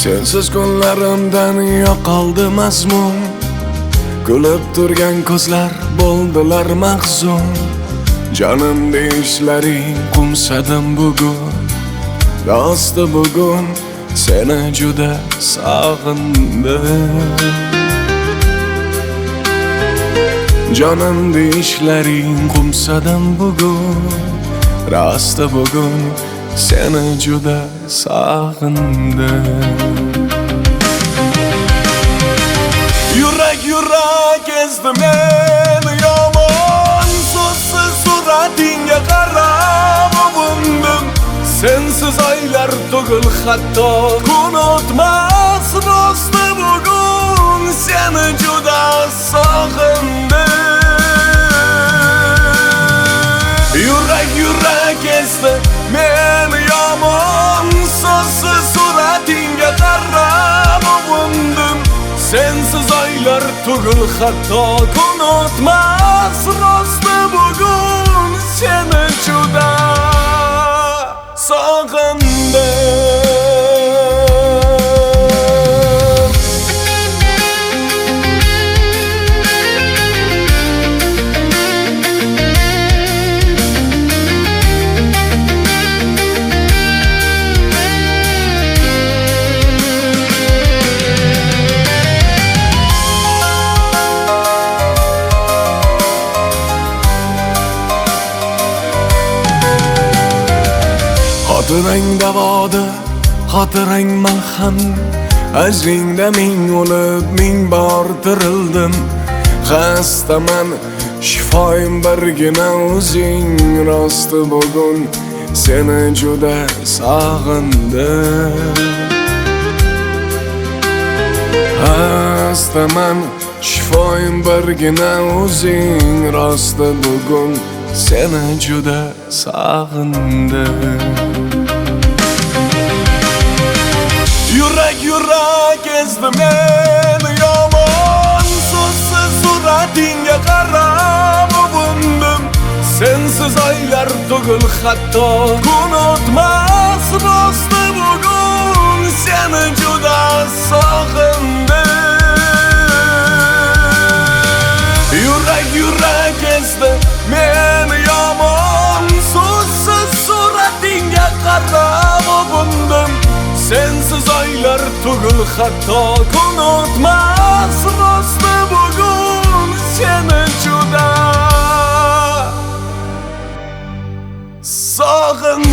Sensiz kunlarimdan yo'qoldi mazmun. Kulib turgan ko'zlar bo'ldilar mahzun. Jonim deyishlaring qumsadim bugun. Rosti bugun seni juda sog'indim. Jonim deyishlaring qumsadim bugun. Rosti bugun seni juda sog'indim. Yurak ezdi meni yomon, so'zsiz suratingga qarab o'vindim. Sensiz oylar tugul hatto kun o'tmas, rosti bugun seni juda sog'indim. Yurak ezdi meni yomon, so'zsiz suratingga qarab o'vindim. Sensiz oylar tugul hatto kun o'tmas, rosti bugun seni juda sog'indim. Xotirang davoda, xotirang malham. Ajringda ming o'lib, ming bor tirildim. Xastaman, shifoim birgina o'zing. Rosti bugun seni juda sog'indim. Xastaman, shifoim birgina o'zing. Rosti bugun seni juda sog'indim. Yurak ezdi meni yomon, so'zsiz suratingga qarab o'vindim. Sensiz oylar tugul hatto kun o'tmas, rosti bugun seni juda sog'indim. Yurak ezdi meni yomon, so'zsiz suratingga qarab o'vindim. Sensiz oylar tugul hatto kun o'tmas, rosti bugun seni juda sog'indim.